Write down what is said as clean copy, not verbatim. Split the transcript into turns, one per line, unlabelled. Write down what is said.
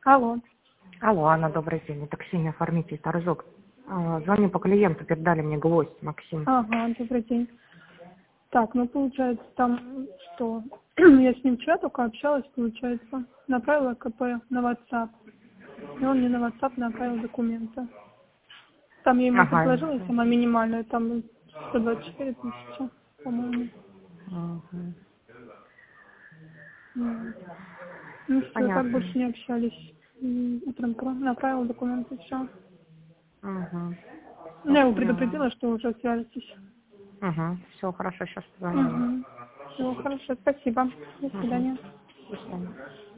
Алло.
Алло, Анна, добрый день. Это Ксения, оформитель торжок. Звоню по клиенту, передали мне гвоздь, Максим.
Ага, добрый день. Так, ну получается там что? Я с ним вчера только общалась, получается. Направила КП на WhatsApp. И он мне на WhatsApp направил документы. Там я ему
Ага.
предложила сама минимальную, там 124 тысячи, по-моему.
Мгм.
Вот. Ну все, так
Понятно.
больше не общались. Утром направила документы, все.
Угу.
Ну, я его
Поняла.
предупредила, что уже свяжетесь.
Угу. Все, хорошо, сейчас позвоню.
Угу. Все, хорошо, спасибо. До
Угу.
свидания.
До свидания.